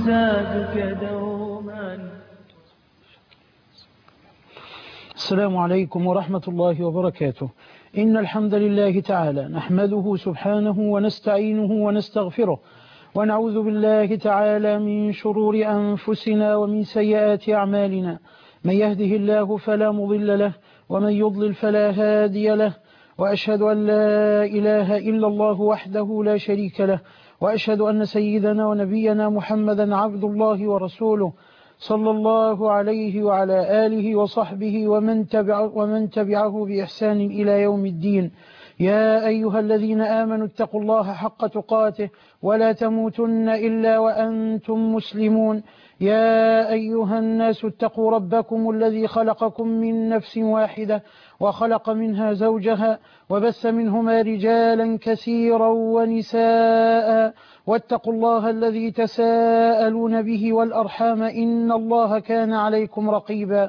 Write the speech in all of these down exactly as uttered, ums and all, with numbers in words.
زادك دوما. السلام عليكم ورحمة الله وبركاته. إن الحمد لله تعالى نحمده سبحانه ونستعينه ونستغفره، ونعوذ بالله تعالى من شرور أنفسنا ومن سيئات أعمالنا. من يهده الله فلا مضل له، ومن يضلل فلا هادي له، وأشهد أن لا إله إلا الله وحده لا شريك له، وأشهد أن سيدنا ونبينا محمدا عبد الله ورسوله، صلى الله عليه وعلى آله وصحبه ومن, تبع ومن تبعه بإحسان إلى يوم الدين. يا أيها الذين آمنوا اتقوا الله حق تقاته ولا تموتن إلا وأنتم مسلمون. يا أيها الناس اتقوا ربكم الذي خلقكم من نفس واحدة وخلق منها زوجها وبث منهما رجالا كثيرا ونساء، واتقوا الله الذي تساءلون به والأرحام إن الله كان عليكم رقيبا.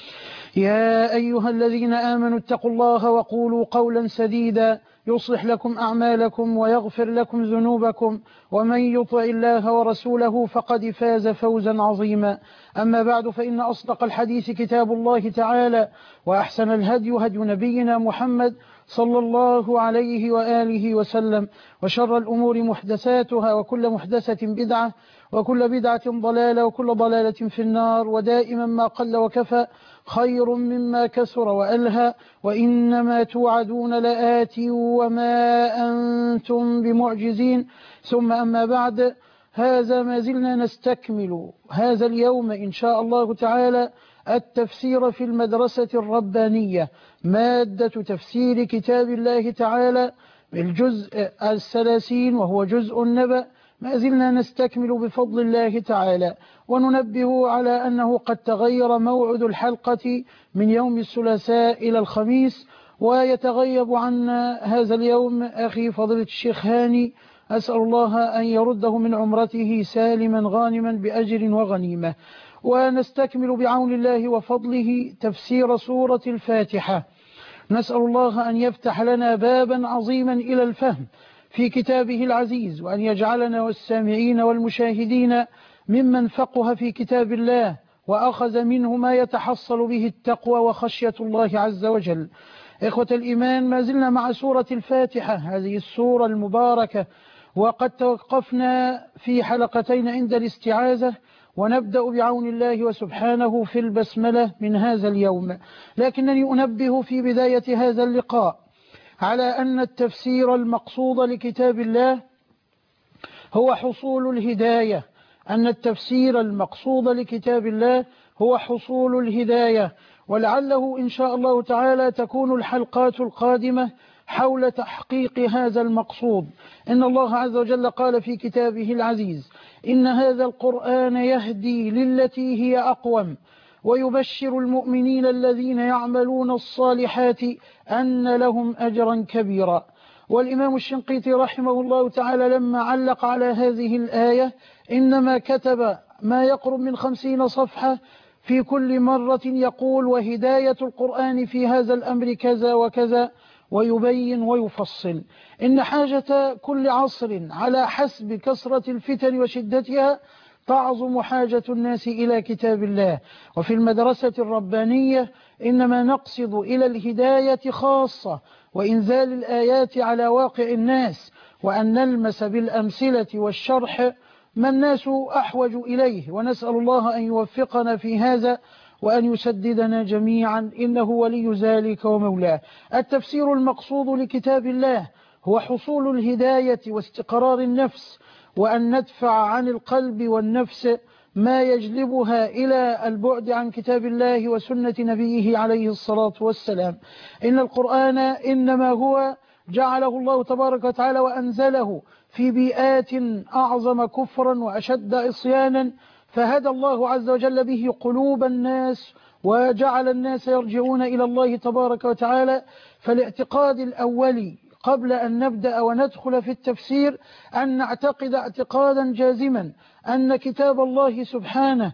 يا أيها الذين آمنوا اتقوا الله وقولوا قولا سديدا يصلح لكم أعمالكم ويغفر لكم ذنوبكم، ومن يطع الله ورسوله فقد فاز فوزا عظيما. أما بعد، فإن أصدق الحديث كتاب الله تعالى، وأحسن الهدي هدي نبينا محمد صلى الله عليه وآله وسلم، وشر الأمور محدثاتها، وكل محدثة بدعة، وكل بدعة ضلالة، وكل ضلالة في النار. ودائما ما قل وكفى خير مما كثر وألهى، وإنما توعدون لآت وما أنتم بمعجزين. ثم أما بعد، هذا ما زلنا نستكمل هذا اليوم إن شاء الله تعالى التفسير في المدرسة الربانية، مادة تفسير كتاب الله تعالى بالجزء الثلاثين وهو جزء النبأ. ما زلنا نستكمل بفضل الله تعالى، وننبه على أنه قد تغير موعد الحلقة من يوم الثلاثاء إلى الخميس، ويتغيب عنا هذا اليوم أخي فضيلة الشيخ هاني، أسأل الله أن يرده من عمرته سالما غانما بأجر وغنيمة. ونستكمل بعون الله وفضله تفسير سورة الفاتحة. نسأل الله أن يفتح لنا بابا عظيما إلى الفهم في كتابه العزيز، وأن يجعلنا والسامعين والمشاهدين ممن فقه في كتاب الله وأخذ منه ما يتحصل به التقوى وخشية الله عز وجل. إخوة الإيمان، ما زلنا مع سورة الفاتحة، هذه السورة المباركة، وقد توقفنا في حلقتين عند الاستعاذة، ونبدأ بعون الله وسبحانه في البسملة من هذا اليوم. لكنني أنبه في بداية هذا اللقاء على أن التفسير المقصود لكتاب الله هو حصول الهداية، أن التفسير المقصود لكتاب الله هو حصول الهداية. ولعله إن شاء الله تعالى تكون الحلقات القادمة حول تحقيق هذا المقصود. إن الله عز وجل قال في كتابه العزيز: إن هذا القرآن يهدي للتي هي أقوم ويبشر المؤمنين الذين يعملون الصالحات أن لهم أجرا كبيرا. والإمام الشنقيطي رحمه الله تعالى لما علق على هذه الآية إنما كتب ما يقرب من خمسين صفحة في كل مرة يقول: وهداية القرآن في هذا الأمر كذا وكذا، ويبين ويفصل. إن حاجة كل عصر على حسب كثرة الفتن وشدتها تعظم حاجة الناس إلى كتاب الله. وفي المدرسة الربانية إنما نقصد إلى الهداية خاصة، وإنزال الآيات على واقع الناس، وأن نلمس بالأمثلة والشرح ما الناس أحوج إليه. ونسأل الله أن يوفقنا في هذا وأن يسددنا جميعا، إنه ولي ذلك ومولاه. التفسير المقصود لكتاب الله هو حصول الهداية واستقرار النفس، وأن ندفع عن القلب والنفس ما يجلبها إلى البعد عن كتاب الله وسنة نبيه عليه الصلاة والسلام. إن القرآن إنما هو جعله الله تبارك وتعالى وأنزله في بيئات أعظم كفرا وأشد عصيانا، فهدى الله عز وجل به قلوب الناس وجعل الناس يرجعون إلى الله تبارك وتعالى. فالاعتقاد الأولي قبل أن نبدأ وندخل في التفسير أن نعتقد اعتقادا جازما أن كتاب الله سبحانه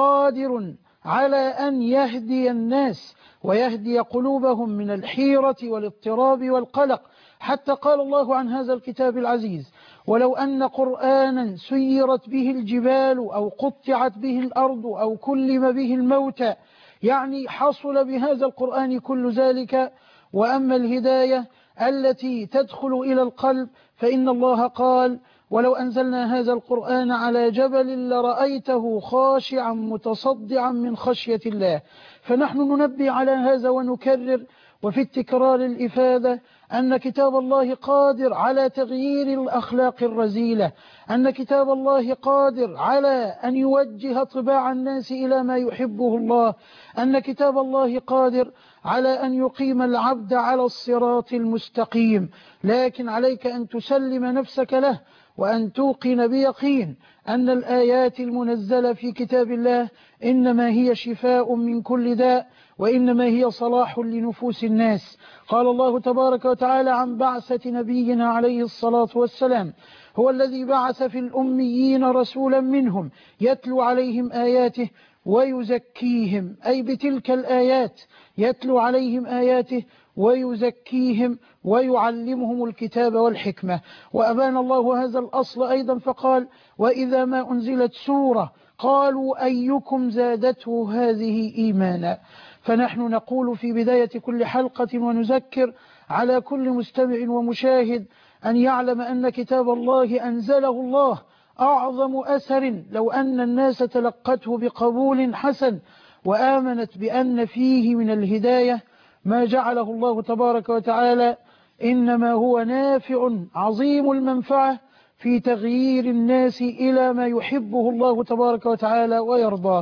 قادر على أن يهدي الناس ويهدي قلوبهم من الحيرة والاضطراب والقلق. حتى قال الله عن هذا الكتاب العزيز: ولو أن قرآنا سيرت به الجبال أو قطعت به الأرض أو كلم به الموتى، يعني حصل بهذا القرآن كل ذلك. وأما الهداية التي تدخل إلى القلب فإن الله قال: ولو أنزلنا هذا القرآن على جبل لرأيته خاشعا متصدعا من خشية الله. فنحن ننبه على هذا ونكرر، وفي التكرار الإفادة أن كتاب الله قادر على تغيير الأخلاق الرذيلة، أن كتاب الله قادر على أن يوجه طباع الناس إلى ما يحبه الله، أن كتاب الله قادر على أن يقيم العبد على الصراط المستقيم. لكن عليك أن تسلم نفسك له، وأن توقن بيقين أن الآيات المنزلة في كتاب الله إنما هي شفاء من كل داء، وإنما هي صلاح لنفوس الناس. قال الله تبارك وتعالى عن بعثة نبينا عليه الصلاة والسلام: هو الذي بعث في الأميين رسولا منهم يتلو عليهم آياته ويزكيهم، أي بتلك الآيات يتلو عليهم آياته ويزكيهم ويعلمهم الكتاب والحكمة. وأبان الله هذا الأصل أيضا فقال: وإذا ما أنزلت سورة قالوا أيكم زادته هذه إيمانا. فنحن نقول في بداية كل حلقة ونذكر على كل مستمع ومشاهد أن يعلم أن كتاب الله أنزله الله أعظم أثر لو أن الناس تلقته بقبول حسن وآمنت بأن فيه من الهداية ما جعله الله تبارك وتعالى، إنما هو نافع عظيم المنفعة في تغيير الناس إلى ما يحبه الله تبارك وتعالى ويرضاه.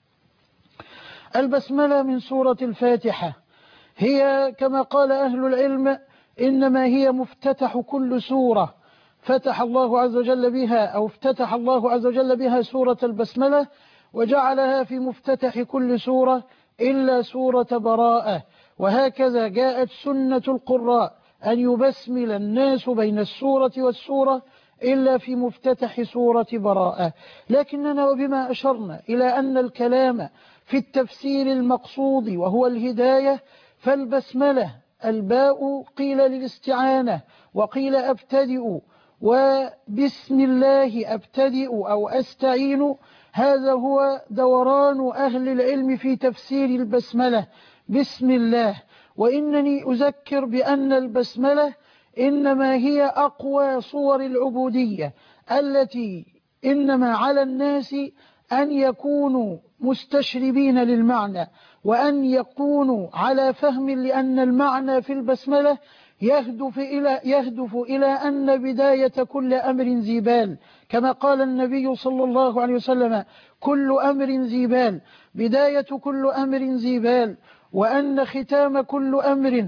البسملة من سورة الفاتحة هي كما قال أهل العلم إنما هي مفتتح كل سورة فتح الله عز وجل بها، أو افتتح الله عز وجل بها سورة البسملة، وجعلها في مفتتح كل سورة إلا سورة براءة. وهكذا جاءت سنة القراء أن يبسمل الناس بين السورة والسورة إلا في مفتتح سورة براءة. لكننا وبما أشرنا إلى أن الكلام في التفسير المقصود وهو الهداية، فالبسملة الباء قيل للاستعانة وقيل أبتدئ، وبسم الله أبتدئ أو أستعين. هذا هو دوران أهل العلم في تفسير البسملة، بسم الله. وإنني أذكر بأن البسملة إنما هي أقوى صور العبودية التي إنما على الناس أن يكونوا مستشربين للمعنى، وأن يكونوا على فهم، لأن المعنى في البسملة يهدف إلى, يهدف إلى أن بداية كل أمر ذي بال، كما قال النبي صلى الله عليه وسلم: كل أمر ذي بال، بداية كل أمر ذي بال، وأن ختام كل أمر،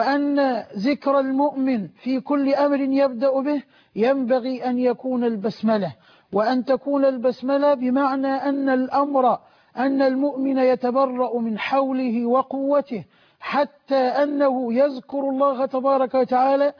وأن ذكر المؤمن في كل أمر يبدأ به ينبغي أن يكون البسملة. وأن تكون البسملة بمعنى أن الأمر أن المؤمن يتبرأ من حوله وقوته، حتى أنه يذكر الله تبارك وتعالى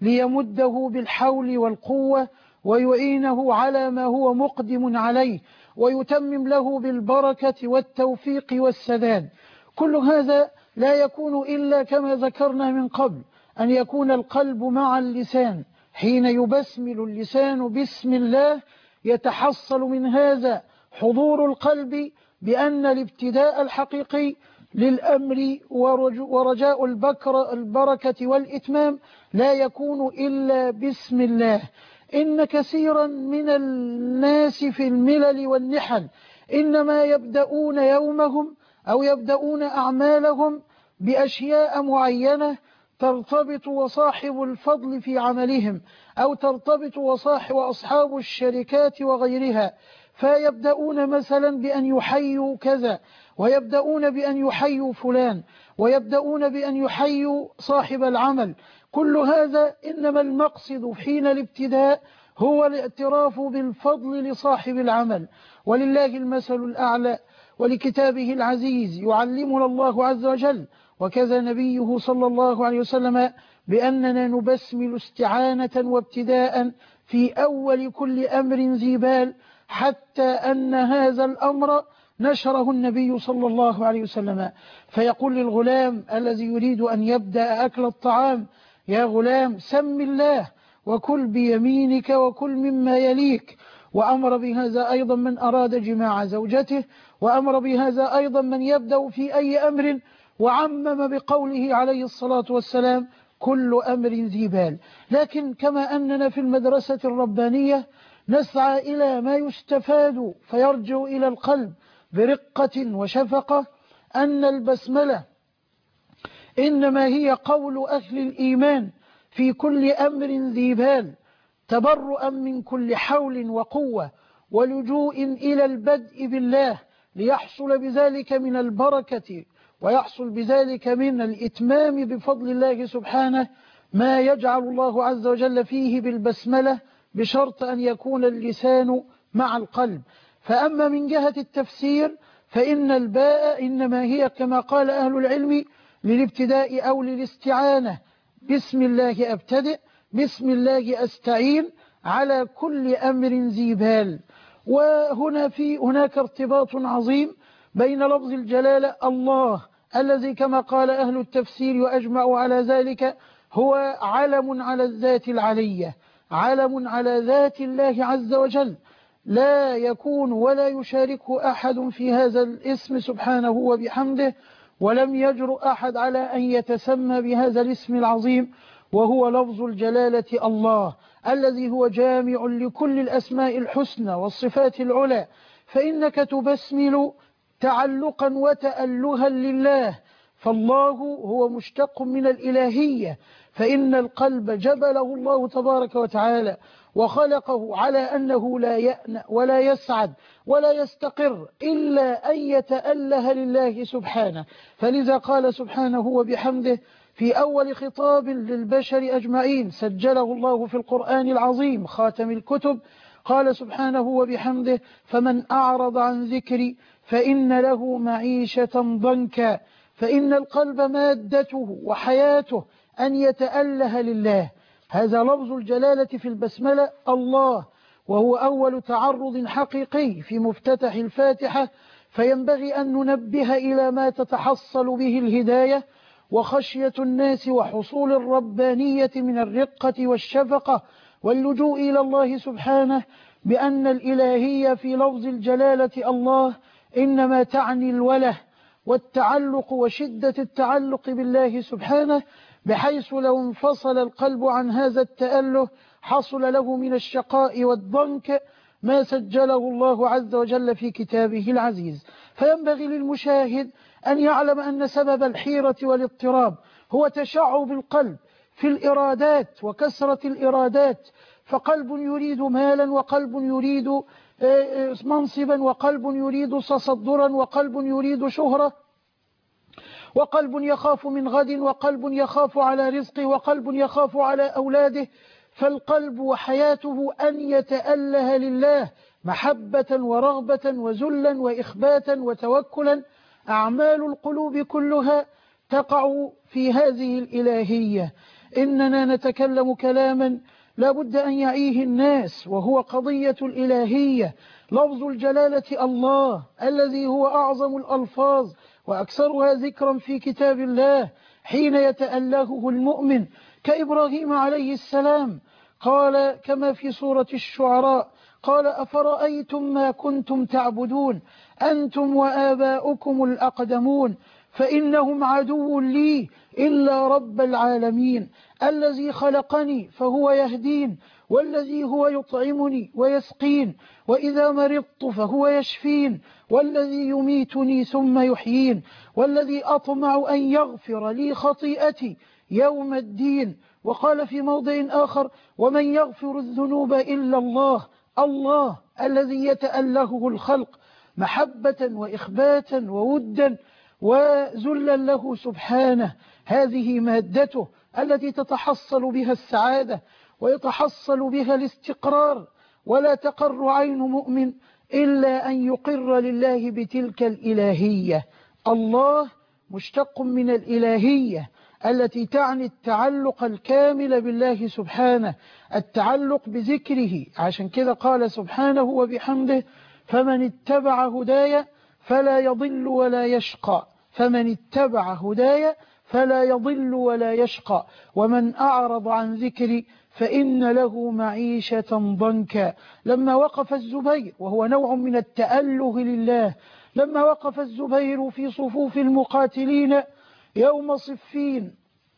ليمده بالحول والقوة ويعينه على ما هو مقدم عليه، ويتمم له بالبركة والتوفيق والسداد. كل هذا لا يكون إلا كما ذكرنا من قبل، أن يكون القلب مع اللسان. حين يبسمل اللسان بسم الله يتحصل من هذا حضور القلب بأن الابتداء الحقيقي للأمر ورجاء البركة والإتمام لا يكون إلا بسم الله. إن كثيرا من الناس في الملل والنحل إنما يبدأون يومهم أو يبدأون أعمالهم بأشياء معينة ترتبط وصاحب الفضل في عملهم، أو ترتبط وصاحب وأصحاب الشركات وغيرها، فيبدأون مثلا بأن يحيوا كذا، ويبدأون بأن يحيوا فلان، ويبدأون بأن يحيوا صاحب العمل. كل هذا إنما المقصد حين الابتداء هو الاعتراف بالفضل لصاحب العمل. ولله المثل الأعلى، ولكتابه العزيز يعلمنا الله عز وجل وكذا نبيه صلى الله عليه وسلم بأننا نبسمل استعانة وابتداء في أول كل أمر ذي بال، حتى أن هذا الأمر نشره النبي صلى الله عليه وسلم، فيقول للغلام الذي يريد أن يبدأ أكل الطعام: يا غلام سم الله وكل بيمينك وكل مما يليك. وأمر بهذا أيضا من أراد جماع زوجته، وأمر بهذا أيضا من يبدأ في أي أمر، وعمم بقوله عليه الصلاة والسلام كل أمر ذي بال. لكن كما أننا في المدرسة الربانية نسعى إلى ما يستفاد فيرجع إلى القلب برقة وشفقة، أن البسملة إنما هي قول أهل الإيمان في كل أمر ذي بال، تبرؤا من كل حول وقوة ولجوء إلى البدء بالله، ليحصل بذلك من البركة ويحصل بذلك من الإتمام بفضل الله سبحانه ما يجعل الله عز وجل فيه بالبسملة، بشرط أن يكون اللسان مع القلب. فأما من جهة التفسير فإن الباء إنما هي كما قال أهل العلم للابتداء أو للاستعانة، بسم الله أبتدئ، بسم الله أستعين على كل أمر ذي بال. وهنا في هناك ارتباط عظيم بين لفظ الجلالة الله الذي كما قال أهل التفسير وأجمعوا على ذلك هو علم على الذات العلية، علم على ذات الله عز وجل، لا يكون ولا يشاركه أحد في هذا الاسم سبحانه وبحمده، ولم يجرؤ أحد على أن يتسمى بهذا الاسم العظيم، وهو لفظ الجلالة الله الذي هو جامع لكل الأسماء الحسنى والصفات العلى. فإنك تبسمل تعلقا وتألها لله، فالله هو مشتق من الإلهية، فإن القلب جبله الله تبارك وتعالى وخلقه على أنه لا يأنأ ولا يسعد ولا يستقر إلا أن يتأله لله سبحانه. فلذا قال سبحانه وبحمده في أول خطاب للبشر أجمعين سجله الله في القرآن العظيم خاتم الكتب، قال سبحانه وبحمده فمن أعرض عن ذكري فإن له معيشة ضنكا. فإن القلب مادته وحياته أن يتأله لله. هذا لفظ الجلالة في البسملة الله، وهو أول تعرض حقيقي في مفتتح الفاتحة، فينبغي أن ننبه إلى ما تتحصل به الهداية وخشية الناس وحصول الربانية من الرقة والشفقة واللجوء إلى الله سبحانه، بأن الإلهية في لفظ الجلالة الله إنما تعني الوله والتعلق وشدة التعلق بالله سبحانه، بحيث لو انفصل القلب عن هذا التأله حصل له من الشقاء والضنك ما سجله الله عز وجل في كتابه العزيز. فينبغي للمشاهد أن يعلم أن سبب الحيرة والاضطراب هو تشعب القلب في الإرادات وكثرة الإرادات، فقلب يريد مالا، وقلب يريد منصبا، وقلب يريد تصدرا، وقلب يريد شهرة، وقلب يخاف من غد، وقلب يخاف على رزقه، وقلب يخاف على أولاده. فالقلب وحياته أن يتأله لله محبة ورغبة وذلا وإخباتا وتوكلا. أعمال القلوب كلها تقع في هذه الإلهية. إننا نتكلم كلاما لا بد أن يعيه الناس، وهو قضية الإلهية. لفظ الجلالة الله الذي هو أعظم الألفاظ وأكثرها ذكرا في كتاب الله، حين يتألهه المؤمن كإبراهيم عليه السلام قال كما في سورة الشعراء قال أفرأيتم ما كنتم تعبدون أنتم وآباؤكم الأقدمون فإنهم عدو لي إلا رب العالمين الذي خلقني فهو يهدين، والذي هو يطعمني ويسقين، وإذا مرضت فهو يشفين، والذي يميتني ثم يحيين، والذي أطمع أن يغفر لي خطيئتي يوم الدين. وقال في موضع آخر ومن يغفر الذنوب إلا الله، الله الذي يتألهه الخلق محبة وإخباتا وودا وذلا له سبحانه. هذه مادته التي تتحصل بها السعادة ويتحصل بها الاستقرار، ولا تقر عين مؤمن إلا أن يقر لله بتلك الإلهية. الله مشتق من الإلهية التي تعني التعلق الكامل بالله سبحانه، التعلق بذكره. عشان كده قال سبحانه وبحمده فمن اتبع هدايا فلا يضل ولا يشقى، فمن اتبع هدايا فلا يضل ولا يشقى، ومن أعرض عن ذكري فإن له معيشة ضنكا. لما وقف الزبير، وهو نوع من التأله لله، لما وقف الزبير في صفوف المقاتلين يوم صفين،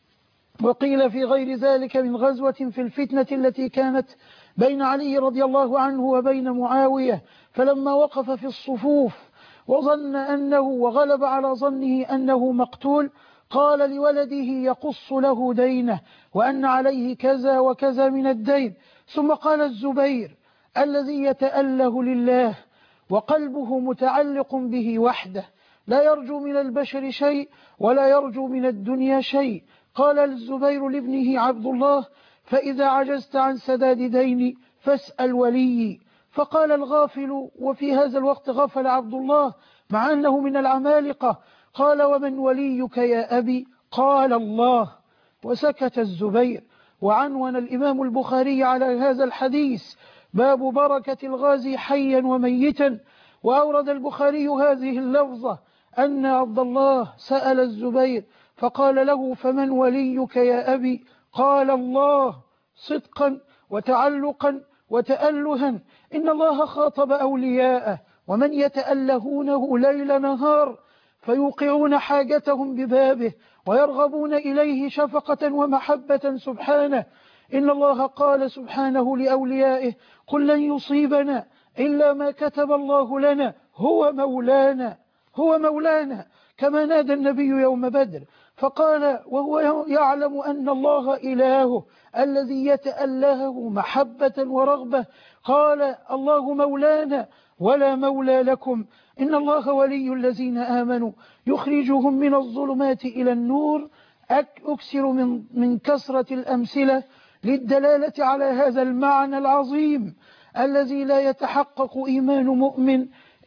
وقيل في غير ذلك من غزوة في الفتنة التي كانت بين علي رضي الله عنه وبين معاوية، فلما وقف في الصفوف وظن أنه وغلب على ظنه أنه مقتول، قال لولده يقص له دينه وأن عليه كذا وكذا من الدين. ثم قال الزبير الذي يتأله لله وقلبه متعلق به وحده، لا يرجو من البشر شيء ولا يرجو من الدنيا شيء، قال الزبير لابنه عبد الله: فإذا عجزت عن سداد ديني فاسأل وليي. فقال الغافل، وفي هذا الوقت غفل عبد الله مع أنه من العمالقة، قال: ومن وليك يا أبي؟ قال: الله. وسكت الزبير. وعنون الإمام البخاري على هذا الحديث: باب بركة الغازي حيا وميتا. وأورد البخاري هذه اللفظة أن عبد الله سأل الزبير فقال له: فمن وليك يا أبي؟ قال: الله، صدقا وتعلقا وتألها. إن الله خاطب أولياءه ومن يتألهونه ليل نهار، فيوقعون حاجتهم ببابه ويرغبون إليه شفقة ومحبة سبحانه. إن الله قال سبحانه لأوليائه: قل لن يصيبنا إلا ما كتب الله لنا هو مولانا، هو مولانا، كما نادى النبي يوم بدر فقال وهو يعلم أن الله إلهه الذي يتألهه محبة ورغبة، قال: الله مولانا ولا مولى لكم. إن الله ولي الذين آمنوا يخرجهم من الظلمات إلى النور. أكثر من, من كثرة الأمثلة للدلالة على هذا المعنى العظيم الذي لا يتحقق إيمان مؤمن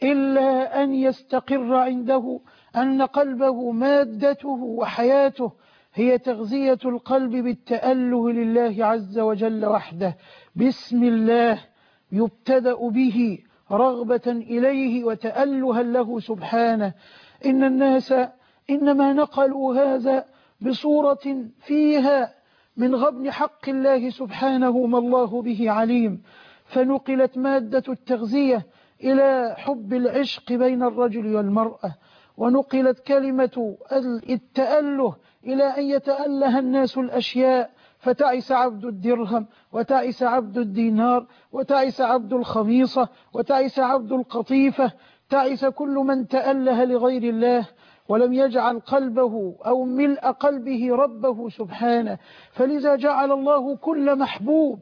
إلا أن يستقر عنده أن قلبه مادته وحياته هي تغذية القلب بالتأله لله عز وجل وحده. بسم الله يبتدأ به رغبة إليه وتألها له سبحانه. إن الناس إنما نقلوا هذا بصورة فيها من غبن حق الله سبحانه ما الله به عليم، فنقلت مادة التغذية إلى حب العشق بين الرجل والمرأة، ونقلت كلمة التأله إلى أن يتأله الناس الأشياء، فتعس عبد الدرهم وتعس عبد الدينار وتعس عبد الخميصة وتعس عبد القطيفة، تعس كل من تأله لغير الله ولم يجعل قلبه أو ملء قلبه ربه سبحانه. فلذا جعل الله كل محبوب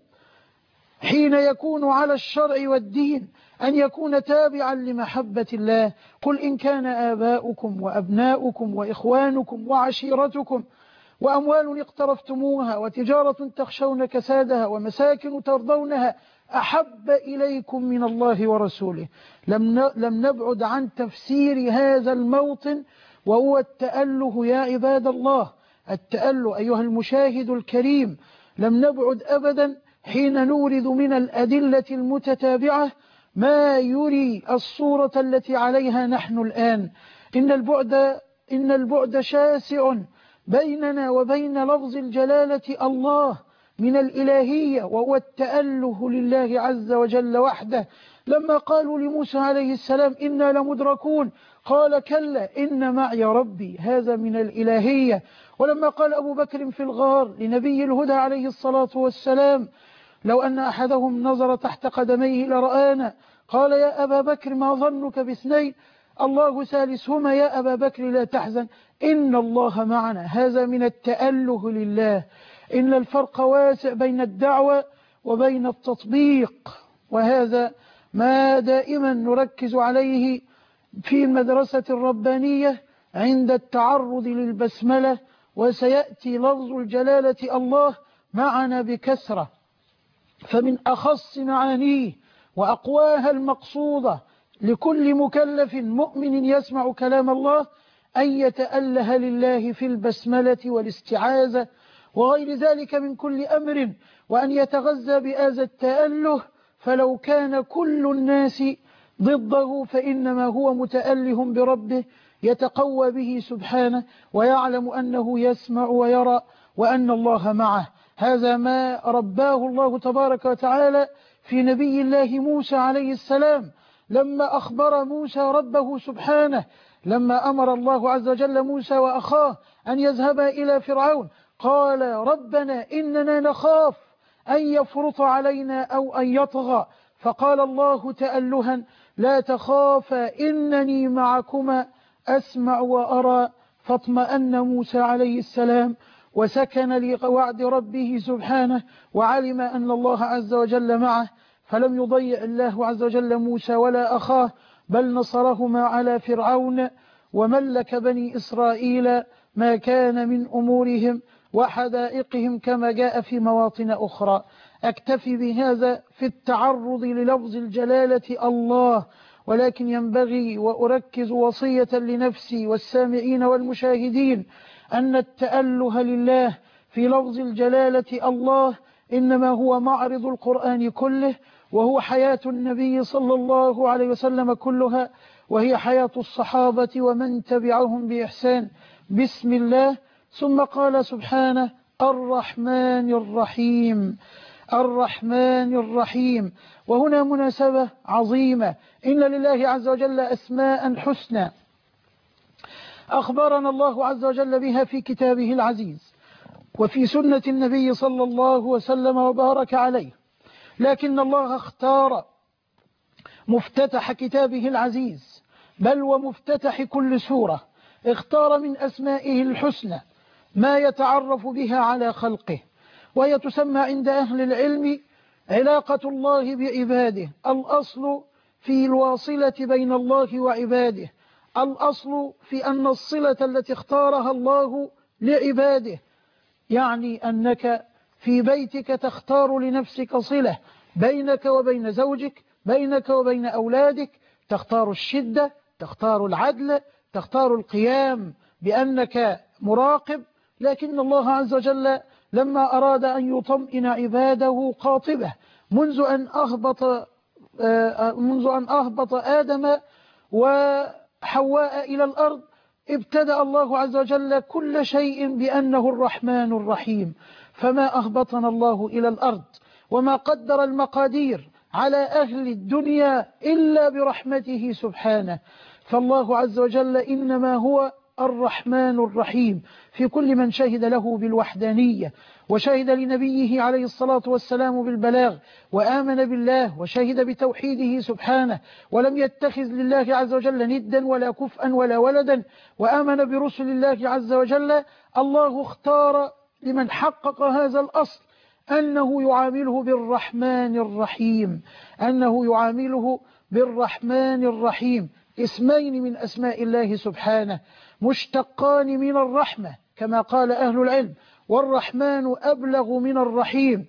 حين يكون على الشرع والدين أن يكون تابعا لمحبة الله. قل إن كان آباؤكم وأبناؤكم وإخوانكم وعشيرتكم وأموال اقترفتموها وتجارة تخشون كسادها ومساكن ترضونها أحب إليكم من الله ورسوله. لم لم نبعد عن تفسير هذا الموطن، وهو التأله يا عباد الله، التأله أيها المشاهد الكريم. لم نبعد أبدا حين نورد من الأدلة المتتابعة ما يري الصورة التي عليها نحن الآن. إن البعد إن البعد شاسع بيننا وبين لفظ الجلالة الله من الإلهية، وهو التأله لله عز وجل وحده. لما قالوا لموسى عليه السلام إنا لمدركون، قال كلا إن معي ربي، هذا من الإلهية. ولما قال أبو بكر في الغار لنبي الهدى عليه الصلاة والسلام لو أن أحدهم نظر تحت قدميه لرآنا، قال يا أبا بكر ما ظنك باثنين الله ثالثهما يا أبا بكر لا تحزن إن الله معنا، هذا من التأله لله. إن الفرق واسع بين الدعوة وبين التطبيق، وهذا ما دائما نركز عليه في المدرسة الربانية عند التعرض للبسملة، وسيأتي لفظ الجلالة الله معنا بكثرة. فمن أخص معانيه وأقواها المقصودة لكل مكلف مؤمن يسمع كلام الله أن يتأله لله في البسملة والاستعاذة وغير ذلك من كل أمر، وأن يتغذى بهذا التأله، فلو كان كل الناس ضده فإنما هو متأله بربه يتقوى به سبحانه، ويعلم أنه يسمع ويرى وأن الله معه. هذا ما رباه الله تبارك وتعالى في نبي الله موسى عليه السلام، لما أخبر موسى ربه سبحانه، لما أمر الله عز وجل موسى وأخاه أن يذهبا إلى فرعون، قال ربنا إننا نخاف أن يفرط علينا أو أن يطغى، فقال الله تألها لا تخافا إنني معكما أسمع وأرى، فاطمأن موسى عليه السلام وسكن لوعد ربه سبحانه، وعلم أن الله عز وجل معه، فلم يضيع الله عز وجل موسى ولا أخاه، بل نصرهما على فرعون، وملك بني إسرائيل ما كان من أمورهم وحدائقهم كما جاء في مواطن أخرى. أكتفي بهذا في التعرض للفظ الجلالة الله، ولكن ينبغي وأركز وصية لنفسي والسامعين والمشاهدين أن التأله لله في لفظ الجلالة الله إنما هو معرض القرآن كله، وهو حياة النبي صلى الله عليه وسلم كلها، وهي حياة الصحابة ومن تبعهم بإحسان. بسم الله. ثم قال سبحانه الرحمن الرحيم، الرحمن الرحيم. وهنا مناسبة عظيمة، إن لله عز وجل أسماء حسنى أخبرنا الله عز وجل بها في كتابه العزيز وفي سنة النبي صلى الله وسلم وبارك عليه، لكن الله اختار مفتتح كتابه العزيز بل ومفتتح كل سورة، اختار من أسمائه الحسنى ما يتعرف بها على خلقه، وهي تسمى عند أهل العلم علاقة الله بعباده، الأصل في الواصلة بين الله وعباده، الأصل في أن الصلة التي اختارها الله لعباده، يعني أنك في بيتك تختار لنفسك صلة بينك وبين زوجك، بينك وبين أولادك، تختار الشدة، تختار العدل، تختار القيام بأنك مراقب. لكن الله عز وجل لما أراد أن يطمئن عباده قاطبة منذ أن أهبط منذ أن أهبط آدم وحواء إلى الأرض، ابتدأ الله عز وجل كل شيء بأنه الرحمن الرحيم، فما أهبطنا الله إلى الأرض وما قدر المقادير على أهل الدنيا إلا برحمته سبحانه. فالله عز وجل إنما هو الرحمن الرحيم في كل من شهد له بالوحدانية، وشهد لنبيه عليه الصلاة والسلام بالبلاغ، وآمن بالله وشهد بتوحيده سبحانه، ولم يتخذ لله عز وجل ندا ولا كفءا ولا ولدا، وآمن برسل الله عز وجل. الله اختار لمن حقق هذا الأصل أنه يعامله بالرحمن الرحيم، أنه يعامله بالرحمن الرحيم، اسمين من أسماء الله سبحانه مشتقان من الرحمة كما قال أهل العلم، والرحمن أبلغ من الرحيم.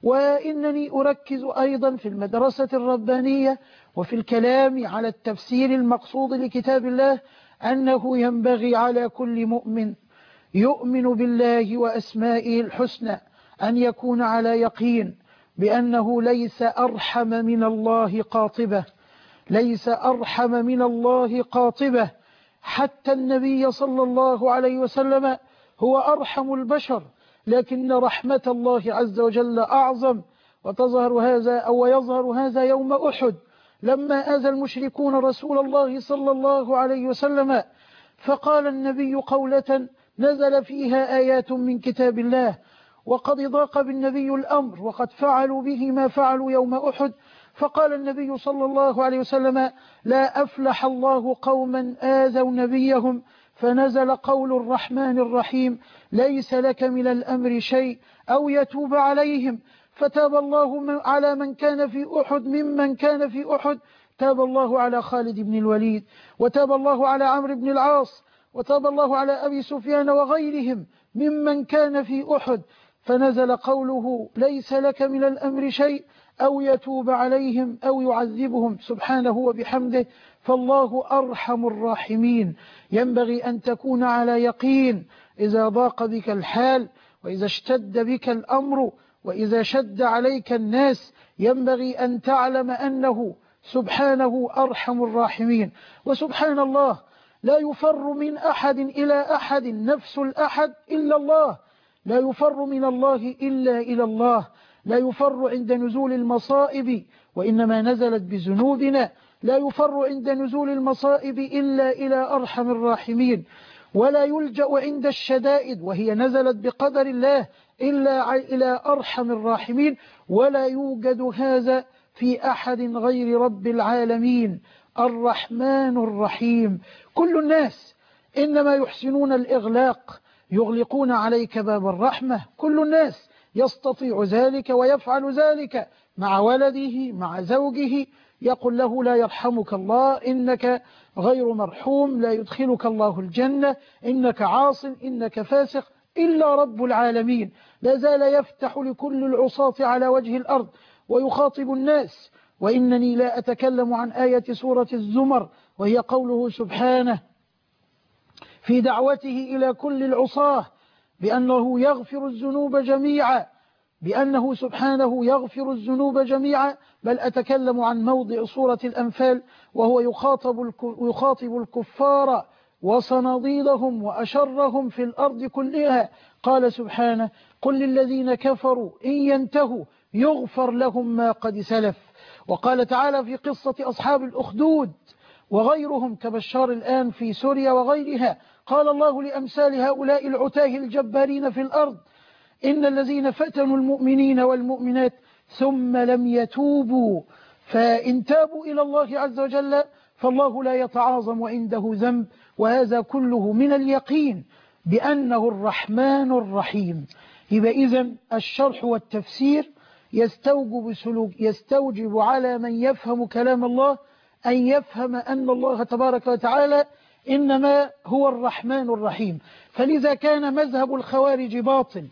وإنني أركز أيضا في المدرسة الربانية وفي الكلام على التفسير المقصود لكتاب الله أنه ينبغي على كل مؤمن يؤمن بالله وأسمائه الحسنى أن يكون على يقين بأنه ليس أرحم من الله قاطبة، ليس أرحم من الله قاطبة. حتى النبي صلى الله عليه وسلم هو أرحم البشر، لكن رحمة الله عز وجل أعظم. وتظهر هذا أو يظهر هذا يوم أحد لما آذى المشركون رسول الله صلى الله عليه وسلم، فقال النبي قولة نزل فيها آيات من كتاب الله، وقد ضاق بالنبي الأمر وقد فعلوا به ما فعلوا يوم أحد، فقال النبي صلى الله عليه وسلم لا أفلح الله قوما آذوا نبيهم، فنزل قول الرحمن الرحيم ليس لك من الأمر شيء أو يتوب عليهم، فتاب الله على من كان في أحد ممن كان في أحد، تاب الله على خالد بن الوليد، وتاب الله على عمرو بن العاص، وتاب الله على أبي سفيان وغيرهم ممن كان في أحد، فنزل قوله ليس لك من الأمر شيء أو يتوب عليهم أو يعذبهم سبحانه وبحمده. فالله أرحم الراحمين. ينبغي أن تكون على يقين إذا ضاق بك الحال، وإذا اشتد بك الأمر، وإذا شد عليك الناس، ينبغي أن تعلم أنه سبحانه أرحم الراحمين. وسبحان الله لا يفر من أحد إلى أحد نفس الأحد إلا الله، لا يفر من الله إلا إلى الله، لا يفر عند نزول المصائب وإنما نزلت بذنوبنا، لا يفر عند نزول المصائب إلا إلى أرحم الراحمين، ولا يلجأ عند الشدائد وهي نزلت بقدر الله إلا إلى أرحم الراحمين، ولا يوجد هذا في أحد غير رب العالمين الرحمن الرحيم. كل الناس إنما يحسنون الإغلاق، يغلقون عليك باب الرحمة، كل الناس يستطيع ذلك ويفعل ذلك مع ولده مع زوجه، يقول له لا يرحمك الله، إنك غير مرحوم، لا يدخلك الله الجنة، إنك عاص، إنك فاسق، إلا رب العالمين لا زال يفتح لكل العصاة على وجه الأرض ويخاطب الناس. وإنني لا أتكلم عن آية سورة الزمر وهي قوله سبحانه في دعوته إلى كل العصاة بأنه يغفر الذنوب جميعا، بأنه سبحانه يغفر الذنوب جميعا، بل أتكلم عن موضع سورة الأنفال وهو يخاطب يخاطب الكفار وصناديدهم وأشرهم في الأرض كلها. قال سبحانه قل للذين كفروا إن ينتهوا يغفر لهم ما قد سلف. وقال تعالى في قصة أصحاب الأخدود وغيرهم كبشار الآن في سوريا وغيرها، قال الله لأمثال هؤلاء العتاه الجبارين في الأرض إن الذين فتنوا المؤمنين والمؤمنات ثم لم يتوبوا فإن تابوا إلى الله عز وجل فالله لا يتعاظم عنده ذنب. وهذا كله من اليقين بأنه الرحمن الرحيم. يبقى إذن الشرح والتفسير يستوجب سلوك يستوجب على من يفهم كلام الله أن يفهم أن الله تبارك وتعالى إنما هو الرحمن الرحيم. فلذا كان مذهب الخوارج باطل،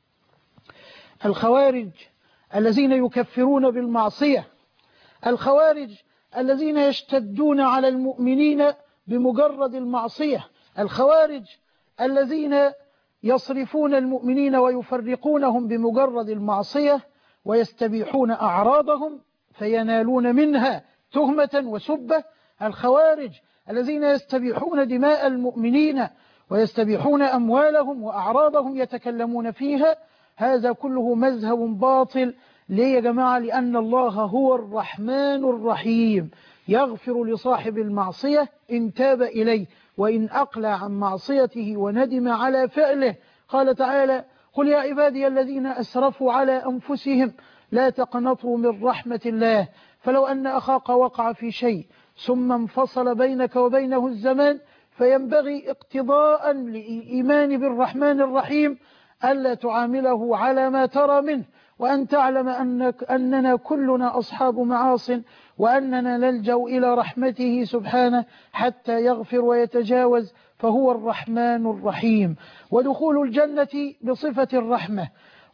الخوارج الذين يكفرون بالمعصية، الخوارج الذين يشتدون على المؤمنين بمجرد المعصية، الخوارج الذين يصرفون المؤمنين ويفرقونهم بمجرد المعصية ويستبيحون أعراضهم فينالون منها تهمة وسبة، الخوارج الذين يستبيحون دماء المؤمنين ويستبيحون أموالهم وأعراضهم يتكلمون فيها. هذا كله مذهب باطل. ليه يا جماعة؟ لأن الله هو الرحمن الرحيم، يغفر لصاحب المعصية إن تاب إليه وإن أقلع عن معصيته وندم على فعله. قال تعالى قل يا عبادي الذين أسرفوا على أنفسهم لا تقنطوا من رحمة الله فلو أن أخاك وقع في شيء ثم انفصل بينك وبينه الزمان فينبغي اقتضاء للإيمان بالرحمن الرحيم ألا تعامله على ما ترى منه، وأن تعلم أنك أننا كلنا أصحاب معاصٍ وأننا نلجأ إلى رحمته سبحانه حتى يغفر ويتجاوز، فهو الرحمن الرحيم. ودخول الجنة بصفة الرحمة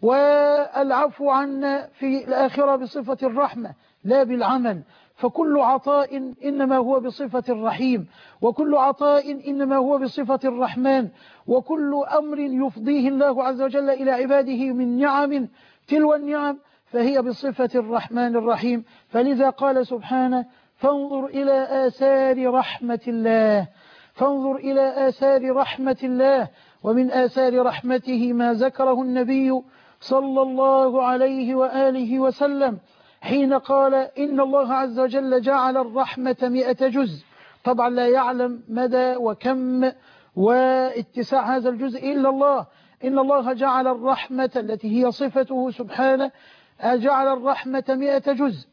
والعفو عنا في الآخرة بصفة الرحمة لا بالعمل. فكل عطاء إنما هو بصفة الرحيم، وكل عطاء إنما هو بصفة الرحمن، وكل أمر يفضيه الله عز وجل إلى عباده من نعم تلو النعم فهي بصفة الرحمن الرحيم. فلذا قال سبحانه فانظر إلى آثار رحمة الله، فانظر إلى آثار رحمة الله. ومن آثار رحمته ما ذكره النبي صلى الله عليه وآله وسلم حين قال إن الله عز وجل جعل الرحمة مئة جزء. طبعا لا يعلم مدى وكم واتساع هذا الجزء إلا الله. إن الله جعل الرحمة التي هي صفته سبحانه جعل الرحمة مئة جزء،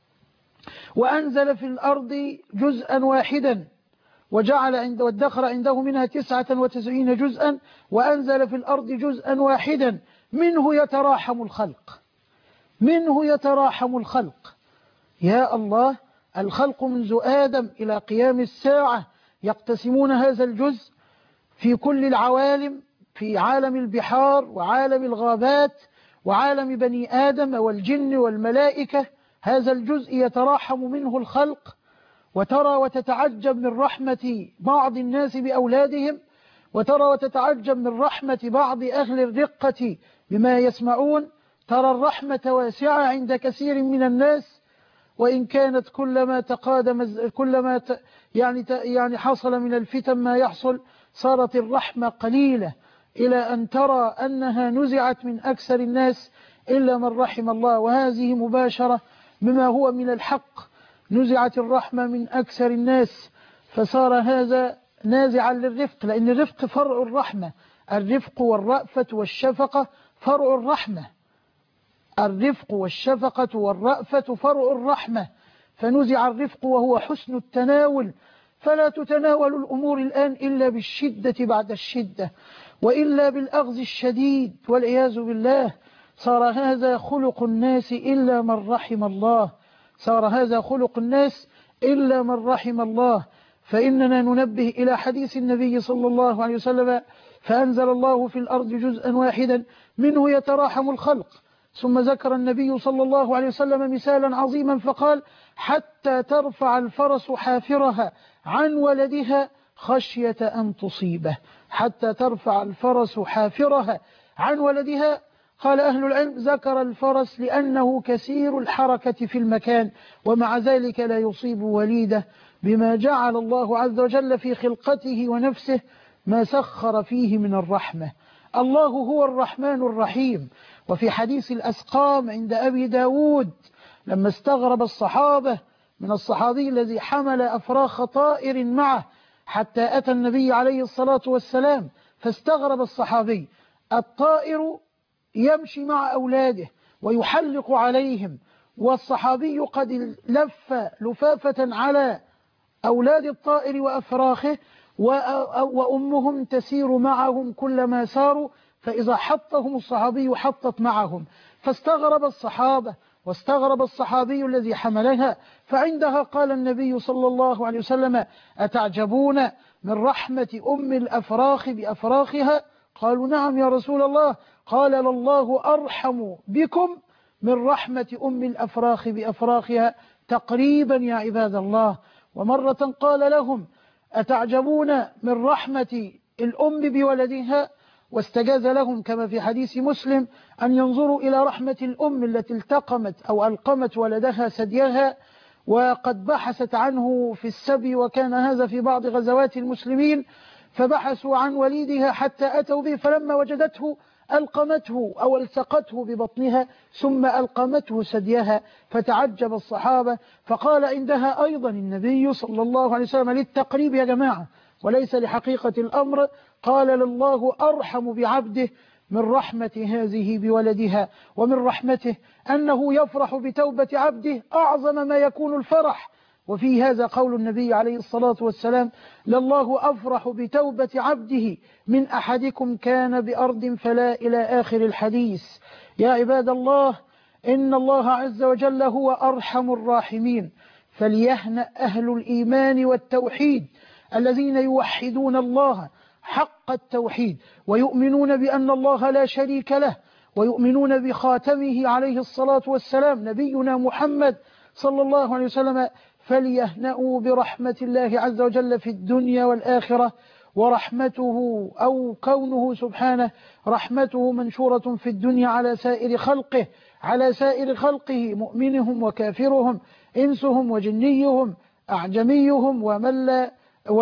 وأنزل في الأرض جزءا واحدا، وجعل عند وادخر عنده منها تسعة وتسعين جزءا، وأنزل في الأرض جزءا واحدا منه يتراحم الخلق، منه يتراحم الخلق. يا الله، الخلق منذ آدم إلى قيام الساعة يقتسمون هذا الجزء في كل العوالم، في عالم البحار وعالم الغابات وعالم بني آدم والجن والملائكة. هذا الجزء يتراحم منه الخلق، وترى وتتعجب من رحمة بعض الناس بأولادهم، وترى وتتعجب من رحمة بعض أهل الرقة بما يسمعون. ترى الرحمة واسعة عند كثير من الناس، وإن كانت كلما تقادم كلما ت يعني يعني حصل من الفتن ما يحصل صارت الرحمة قليلة، إلى أن ترى أنها نزعت من أكثر الناس إلا من رحم الله، وهذه مباشرة بما هو من الحق. نزعت الرحمة من أكثر الناس، فصار هذا نازعا للرفق، لأن الرفق فرع الرحمة. الرفق والرأفة والشفقة فرع الرحمة. الرفق والشفقة والرأفة فرع الرحمة، فنزع الرفق وهو حسن التناول، فلا تتناول الأمور الآن إلا بالشدة بعد الشدة، وإلا بالأخذ الشديد والعياذ بالله. صار هذا خلق الناس إلا من رحم الله، صار هذا خلق الناس إلا من رحم الله. فإننا ننبه إلى حديث النبي صلى الله عليه وسلم: فأنزل الله في الأرض جزءا واحدا منه يتراحم الخلق. ثم ذكر النبي صلى الله عليه وسلم مثالا عظيما فقال: حتى ترفع الفرس حافرها عن ولدها خشية أن تصيبه. حتى ترفع الفرس حافرها عن ولدها. قال أهل العلم: ذكر الفرس لأنه كثير الحركة في المكان، ومع ذلك لا يصيب وليده، بما جعل الله عز وجل في خلقته ونفسه ما سخر فيه من الرحمة. الله هو الرحمن الرحيم. وفي حديث الأسقام عند أبي داود لما استغرب الصحابة من الصحابي الذي حمل أفراخ طائر معه حتى أتى النبي عليه الصلاة والسلام، فاستغرب الصحابي: الطائر يمشي مع أولاده ويحلق عليهم، والصحابي قد لف لفافة على أولاد الطائر وأفراخه، وأمهم تسير معهم كلما ساروا، فإذا حطهم الصحابي حطت معهم. فاستغرب الصحابة واستغرب الصحابي الذي حملها. فعندها قال النبي صلى الله عليه وسلم: أتعجبون من رحمة أم الأفراخ بأفراخها؟ قالوا: نعم يا رسول الله. قال: لله أرحم بكم من رحمة أم الأفراخ بأفراخها، تقريبا يا عباد الله. ومرة قال لهم: أتعجبون من رحمة الأم بولدها؟ واستجاز لهم كما في حديث مسلم أن ينظروا إلى رحمة الأم التي التقمت أو ألقمت ولدها ثديها، وقد بحثت عنه في السبي، وكان هذا في بعض غزوات المسلمين، فبحثوا عن وليدها حتى أتوا به، فلما وجدته ألقمته أو التقته ببطنها ثم ألقمته ثديها، فتعجب الصحابة. فقال عندها أيضا النبي صلى الله عليه وسلم للتقريب يا جماعة وليس لحقيقة الأمر، قال: لله أرحم بعبده من رحمة هذه بولدها، ومن رحمته أنه يفرح بتوبة عبده أعظم ما يكون الفرح. وفي هذا قول النبي عليه الصلاة والسلام: لله أفرح بتوبة عبده من أحدكم كان بأرض فلا، إلى آخر الحديث. يا عباد الله، إن الله عز وجل هو أرحم الراحمين، فليهنأ أهل الإيمان والتوحيد الذين يوحدون الله حق التوحيد، ويؤمنون بأن الله لا شريك له، ويؤمنون بخاتمه عليه الصلاة والسلام نبينا محمد صلى الله عليه وسلم. فليهنأوا برحمة الله عز وجل في الدنيا والآخرة. ورحمته أو كونه سبحانه رحمته منشورة في الدنيا على سائر خلقه، على سائر خلقه، مؤمنهم وكافرهم، إنسهم وجنيهم، أعجميهم ومن لا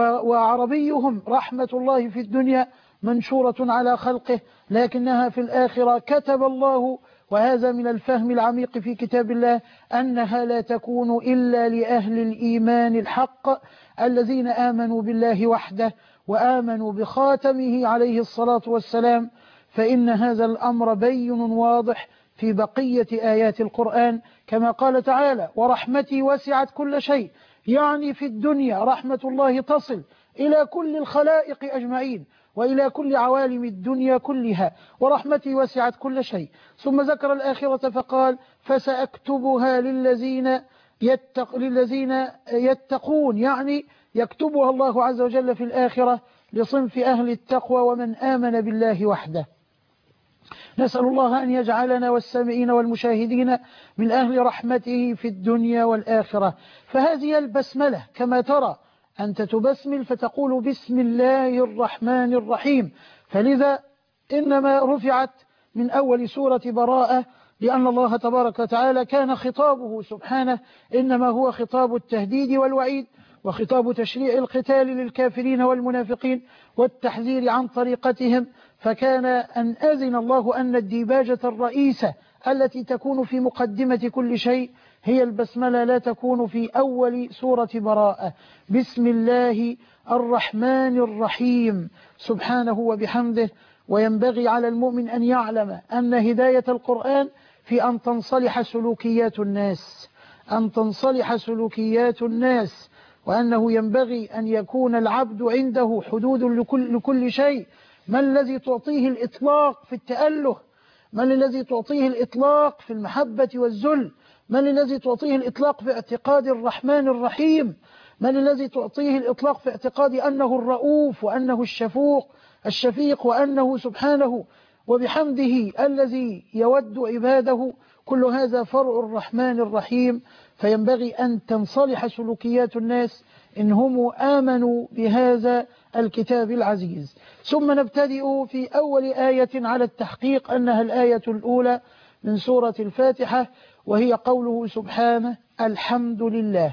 وعربيهم. رحمة الله في الدنيا منشورة على خلقه، لكنها في الآخرة كتب الله، وهذا من الفهم العميق في كتاب الله، أنها لا تكون إلا لأهل الإيمان الحق الذين آمنوا بالله وحده وآمنوا بخاتمه عليه الصلاة والسلام. فإن هذا الأمر بين واضح في بقية آيات القرآن، كما قال تعالى: ورحمتي وسعت كل شيء. يعني في الدنيا رحمة الله تصل إلى كل الخلائق أجمعين وإلى كل عوالم الدنيا كلها، ورحمتي وسعت كل شيء. ثم ذكر الآخرة فقال: فسأكتبها للذين, يتق... للذين يتقون، يعني يكتبها الله عز وجل في الآخرة لصنف أهل التقوى ومن آمن بالله وحده. نسأل الله أن يجعلنا والسامعين والمشاهدين من أهل رحمته في الدنيا والآخرة. فهذه البسملة كما ترى أنت تبسمل فتقول بسم الله الرحمن الرحيم، فلذا إنما رفعت من أول سورة براءة لأن الله تبارك وتعالى كان خطابه سبحانه إنما هو خطاب التهديد والوعيد، وخطاب تشريع القتال للكافرين والمنافقين والتحذير عن طريقتهم. فكان أن أذن الله أن الديباجة الرئيسة التي تكون في مقدمة كل شيء هي البسملة، لا تكون في أول سورة براءة. بسم الله الرحمن الرحيم سبحانه وبحمده. وينبغي على المؤمن أن يعلم أن هداية القرآن في أن تنصلح سلوكيات الناس، أن تنصلح سلوكيات الناس، وأنه ينبغي أن يكون العبد عنده حدود لكل, لكل شيء. ما الذي تعطيه الإطلاق في التأله؟ ما الذي تعطيه الإطلاق في المحبة والذل؟ ما الذي تعطيه الإطلاق في اعتقاد الرحمن الرحيم؟ ما الذي تعطيه الإطلاق في اعتقاد أنه الرؤوف وأنه الشفوق الشفيق وأنه سبحانه وبحمده الذي يود عباده؟ كل هذا فرع الرحمن الرحيم. فينبغي أن تنصلح سلوكيات الناس إن هم آمنوا بهذا الكتاب العزيز. ثم نبتدئ في أول آية على التحقيق أنها الآية الأولى من سورة الفاتحة، وهي قوله سبحانه: الحمد لله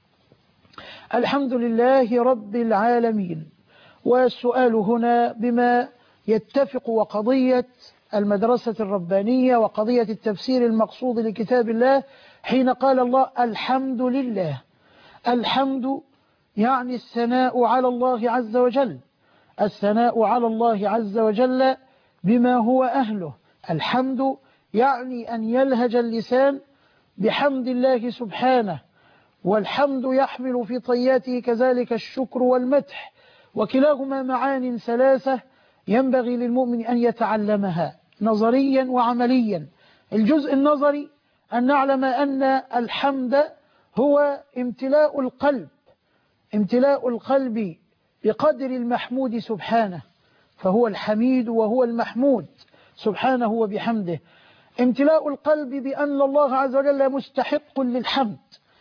الحمد لله رب العالمين. والسؤال هنا بما يتفق وقضية المدرسة الربانية وقضية التفسير المقصود لكتاب الله حين قال الله الحمد لله. الحمد يعني الثناء على الله عز وجل، الثناء على الله عز وجل بما هو أهله. الحمد يعني أن يلهج اللسان بحمد الله سبحانه، والحمد يحمل في طياته كذلك الشكر والمدح، وكلاهما معان ثلاثة ينبغي للمؤمن أن يتعلمها نظريا وعمليا. الجزء النظري أن نعلم أن الحمد هو امتلاء القلب، امتلاء القلب بقدر المحمود سبحانه، فهو الحميد وهو المحمود سبحانه وبحمده. امتلاء القلب بأن الله عز وجل مستحق للحمد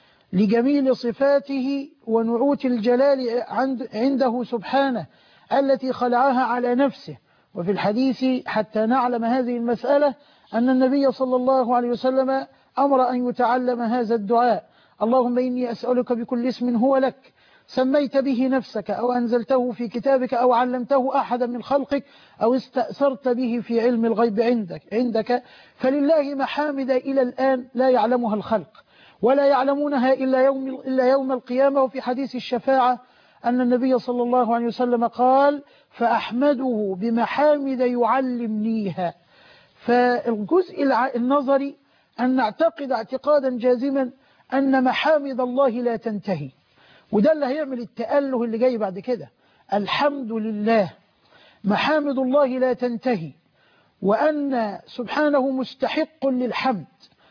لجميل صفاته ونعوت الجلال عنده سبحانه التي خلعها على نفسه. وفي الحديث حتى نعلم هذه المسألة أن النبي صلى الله عليه وسلم أمر أن يتعلم هذا الدعاء: اللهم إني أسألك بكل اسم هو لك سميت به نفسك أو أنزلته في كتابك أو علمته أحدا من خلقك أو استأثرت به في علم الغيب عندك عندك فلله محامد إلى الآن لا يعلمها الخلق ولا يعلمونها إلا يوم, إلا يوم القيامة. وفي حديث الشفاعة أن النبي صلى الله عليه وسلم قال: فأحمده بمحامد يعلمنيها. فالجزء النظري أن نعتقد اعتقادا جازما أن محامد الله لا تنتهي، وده اللي هيعمل التأله اللي جاي بعد كده. الحمد لله، محامد الله لا تنتهي، وأن سبحانه مستحق للحمد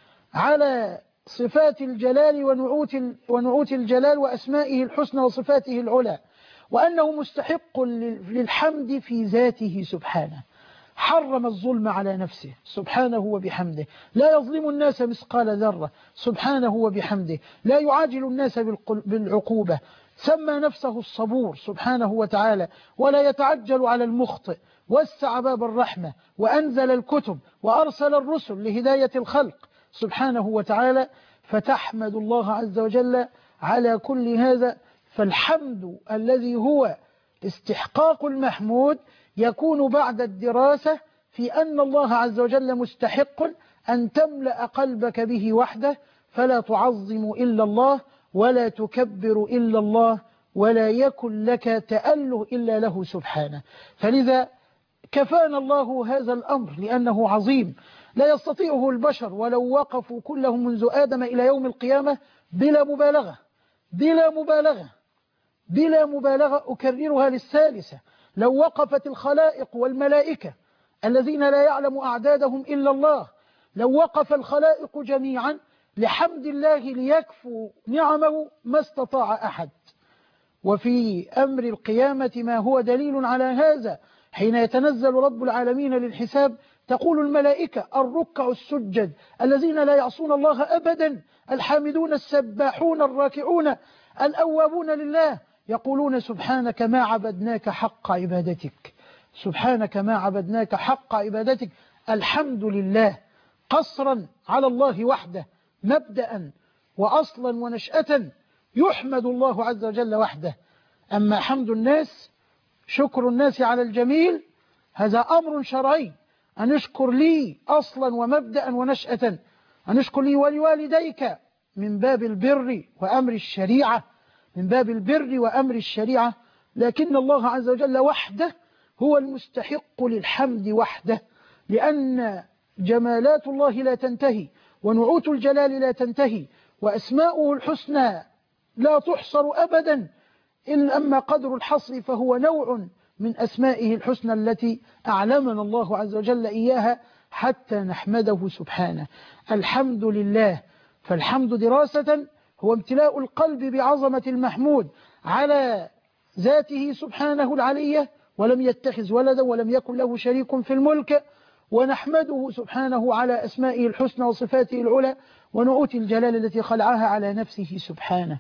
على صفات الجلال ونعوت ونعوت الجلال وأسمائه الحسنى وصفاته العلى، وأنه مستحق للحمد في ذاته سبحانه. حرم الظلم على نفسه سبحانه وبحمده، لا يظلم الناس مثقال ذرة سبحانه وبحمده، لا يعاجل الناس بالعقوبة، سمى نفسه الصبور سبحانه وتعالى، ولا يتعجل على المخطئ، وسع باب الرحمة، وأنزل الكتب وأرسل الرسل لهداية الخلق سبحانه وتعالى. فتحمد الله عز وجل على كل هذا. فالحمد الذي هو استحقاق المحمود يكون بعد الدراسة في أن الله عز وجل مستحق أن تملأ قلبك به وحده، فلا تعظم إلا الله ولا تكبر إلا الله ولا يكن لك تأله إلا له سبحانه. فلذا كفانا الله هذا الأمر لأنه عظيم لا يستطيعه البشر ولو وقفوا كلهم منذ آدم إلى يوم القيامة بلا مبالغة بلا مبالغة بلا مبالغة أكررها للثالثة. لو وقفت الخلائق والملائكة الذين لا يعلم أعدادهم إلا الله، لو وقف الخلائق جميعا لحمد الله ليكفوا نعمه ما استطاع أحد. وفي أمر القيامة ما هو دليل على هذا، حين يتنزل رب العالمين للحساب تقول الملائكة الركع السجد الذين لا يعصون الله أبدا، الحامدون السباحون الراكعون الأوابون لله، يقولون سبحانك ما عبدناك حق عبادتك، سبحانك ما عبدناك حق عبادتك. الحمد لله قصرا على الله وحده مبدأ وأصلا ونشأة يحمد الله عز وجل وحده. أما حمد الناس شكر الناس على الجميل هذا أمر شرعي، أن اشكر لي أصلا ومبدأ ونشأة، أن اشكر لي ولوالديك من باب البر وأمر الشريعة، من باب البر وأمر الشريعة. لكن الله عز وجل وحده هو المستحق للحمد وحده، لأن جمالات الله لا تنتهي ونعوت الجلال لا تنتهي وأسماؤه الحسنى لا تحصر أبدا، إن أما قدر الحصر فهو نوع من أسمائه الحسنى التي أعلمنا الله عز وجل إياها حتى نحمده سبحانه. الحمد لله. فالحمد دراسة هو امتلاء القلب بعظمة المحمود على ذاته سبحانه العلية، ولم يتخذ ولدا ولم يكن له شريك في الملك، ونحمده سبحانه على أسمائه الحسنى وصفاته العلى ونعوت الجلال التي خلعها على نفسه سبحانه.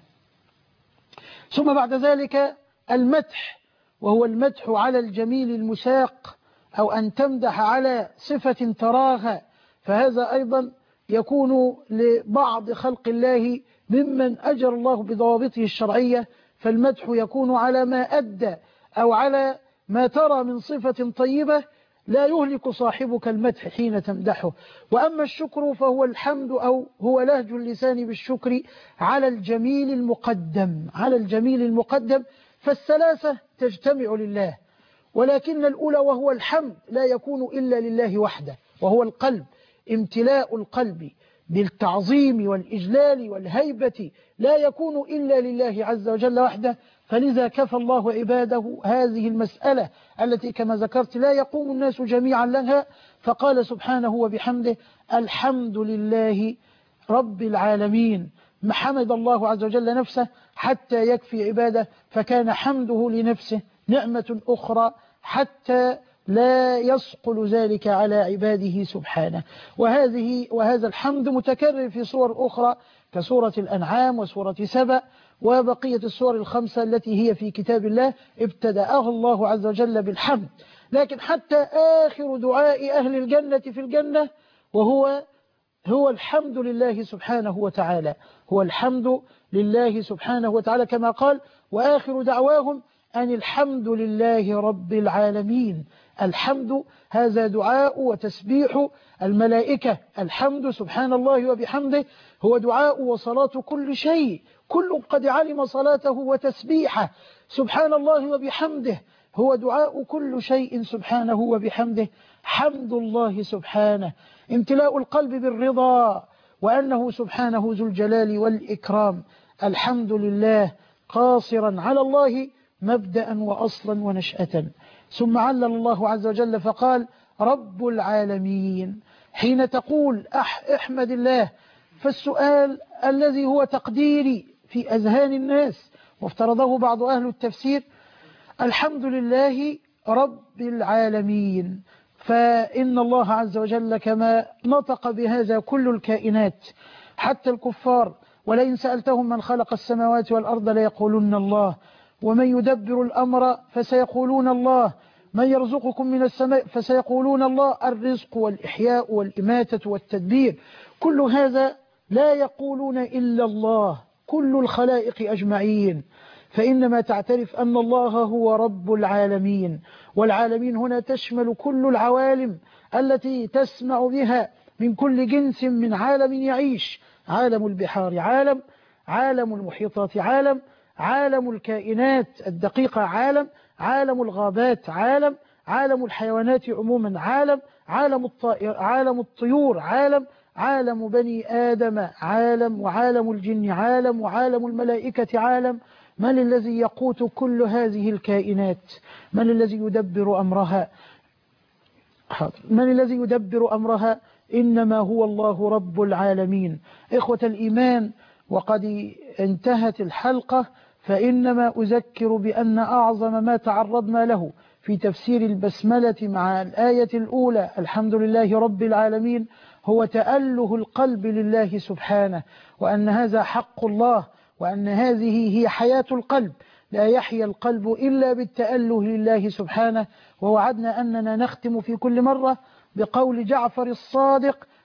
ثم بعد ذلك المدح، وهو المدح على الجميل المساق، أو أن تمدح على صفة تراها، فهذا أيضا يكون لبعض خلق الله ممن أجر الله بضوابطه الشرعية، فالمدح يكون على ما أدى أو على ما ترى من صفة طيبة لا يهلك صاحبك المدح حين تمدحه. وأما الشكر فهو الحمد أو هو لهج اللسان بالشكر على الجميل المقدم، على الجميل المقدم، فالثلاثة تجتمع لله، ولكن الأولى وهو الحمد لا يكون إلا لله وحده، وهو القلب، امتلاء القلب بالتعظيم والإجلال والهيبة لا يكون إلا لله عز وجل وحده. فلذا كفى الله عباده هذه المسألة التي كما ذكرت لا يقوم الناس جميعا لها، فقال سبحانه وبحمده الحمد لله رب العالمين. حمد الله عز وجل نفسه حتى يكفي عباده، فكان حمده لنفسه نعمة أخرى حتى لا يصقل ذلك على عباده سبحانه. وهذه وهذا الحمد متكرر في صور أخرى كسورة الأنعام وسورة سبأ وبقية السور الخمسة التي هي في كتاب الله ابتدأها الله عز وجل بالحمد. لكن حتى آخر دعاء أهل الجنة في الجنة وهو هو الحمد لله سبحانه وتعالى، هو الحمد لله سبحانه وتعالى، كما قال وآخر دعواهم أن الحمد لله رب العالمين. الحمد هذا دعاء وتسبيح الملائكة، الحمد سبحان الله وبحمده هو دعاء وصلاة كل شيء، كل قد علم صلاته وتسبيحه سبحان الله وبحمده هو دعاء كل شيء سبحانه وبحمده. حمد الله سبحانه امتلاء القلب بالرضا وأنه سبحانه ذو الجلال والإكرام. الحمد لله قاصرا على الله مبدأ وأصلا ونشأة. ثم علل الله عز وجل فقال رب العالمين. حين تقول أح احمد الله، فالسؤال الذي هو تقديري في أذهان الناس وافترضه بعض أهل التفسير الحمد لله رب العالمين، فإن الله عز وجل كما نطق بهذا كل الكائنات حتى الكفار ولئن سألتهم من خلق السماوات والأرض ليقولون الله ومن يدبر الأمر فسيقولون الله من يرزقكم من السماء فسيقولون الله الرزق والإحياء والإماتة والتدبير، كل هذا لا يقولون إلا الله كل الخلائق أجمعين، فإنما تعترف أن الله هو رب العالمين. والعالمين هنا تشمل كل العوالم التي تسمع بها من كل جنس من عالم يعيش، عالم البحار عالم، عالم المحيطات عالم، عالم الكائنات الدقيقة عالم، عالم الغابات عالم، عالم الحيوانات عموما عالم، عالم الطائر عالم الطيور عالم، عالم بني آدم عالم، وعالم الجن عالم، وعالم الملائكة عالم. من الذي يقوت كل هذه الكائنات؟ من الذي يدبر أمرها؟ من الذي يدبر أمرها؟ إنما هو الله رب العالمين. إخوة الإيمان، وقد انتهت الحلقة، فإنما أذكر بأن أعظم ما تعرضنا له في تفسير البسملة مع الآية الأولى الحمد لله رب العالمين هو تأله القلب لله سبحانه، وأن هذا حق الله، وأن هذه هي حياة القلب، لا يحيا القلب إلا بالتأله لله سبحانه. ووعدنا أننا نختم في كل مرة بقول جعفر الصادق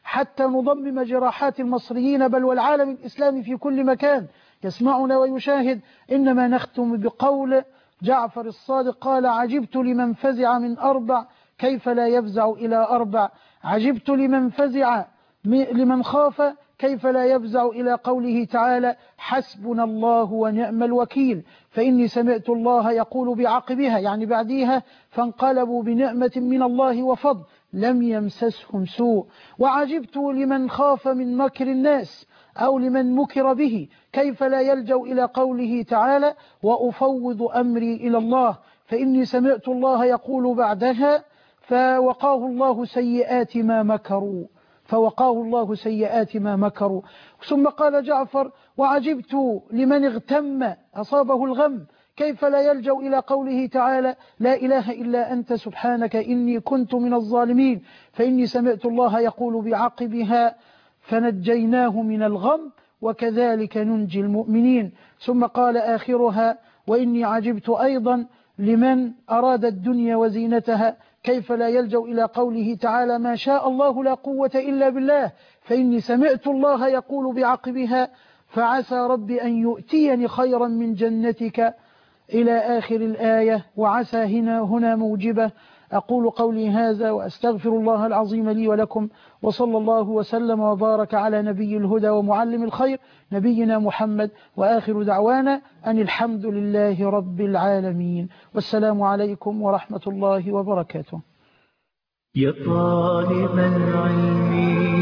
حتى نضمم جراحات المصريين بل والعالم الإسلامي في كل مكان يسمعنا ويشاهد، إنما نختم بقول جعفر الصادق قال: عجبت لمن فزع من أربع كيف لا يفزع إلى أربع، عجبت لمن فزع لمن خاف كيف لا يفزع إلى قوله تعالى: حسبنا الله ونعم الوكيل. فإني سمعت الله يقول بعقبها يعني بعديها: فانقلبوا بنعمة من الله وفضل لم يمسسهم سوء. وعجبت لمن خاف من مكر الناس أو لمن مكر به كيف لا يلجأ إلى قوله تعالى: وأفوض أمري إلى الله. فإني سمعت الله يقول بعدها: فوقاه الله سيئات ما مكروا فوقاه الله سيئات ما مكروا. ثم قال جعفر: وعجبت لمن اغتم أصابه الغم كيف لا يلجأ إلى قوله تعالى: لا إله إلا أنت سبحانك إني كنت من الظالمين. فإني سمعت الله يقول بعقبها: فنجيناه من الغم وكذلك ننجي المؤمنين. ثم قال آخرها: وإني عجبت أيضا لمن أراد الدنيا وزينتها كيف لا يلجأ إلى قوله تعالى: ما شاء الله لا قوة إلا بالله. فإني سمعت الله يقول بعقبها: فعسى ربي أن يؤتيني خيرا من جنتك إلى آخر الآية. وعسى هنا هنا موجبة. أقول قولي هذا وأستغفر الله العظيم لي ولكم، وصلى الله وسلم وبارك على نبي الهدى ومعلم الخير نبينا محمد، وآخر دعوانا أن الحمد لله رب العالمين، والسلام عليكم ورحمة الله وبركاته. يا طالب العلم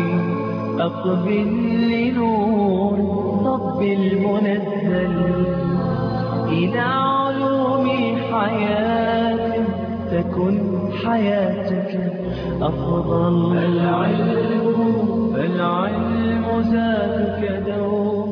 أقبل لنور رب المنزل إلى علوم حياة تكن حياتك أفضل. العلم فالعلم زادك دوما